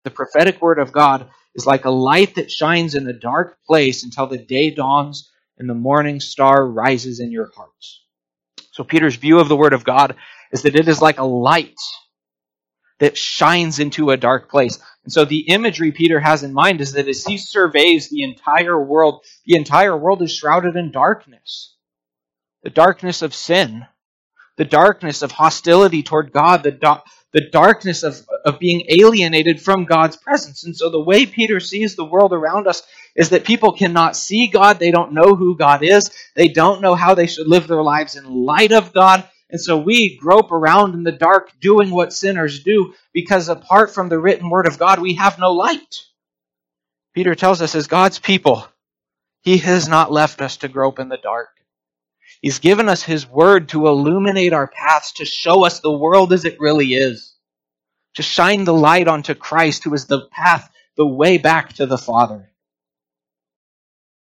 The prophetic word of God is like a light that shines in a dark place until the day dawns and the morning star rises in your hearts. So Peter's view of the word of God is that it is like a light that shines into a dark place. And so the imagery Peter has in mind is that as he surveys the entire world is shrouded in darkness. The darkness of sin, the darkness of hostility toward God, the darkness of being alienated from God's presence. And so the way Peter sees the world around us is that people cannot see God. They don't know who God is. They don't know how they should live their lives in light of God. And so we grope around in the dark doing what sinners do because apart from the written word of God, we have no light. Peter tells us as God's people, he has not left us to grope in the dark. He's given us his word to illuminate our paths, to show us the world as it really is, to shine the light onto Christ, who is the path, the way back to the Father.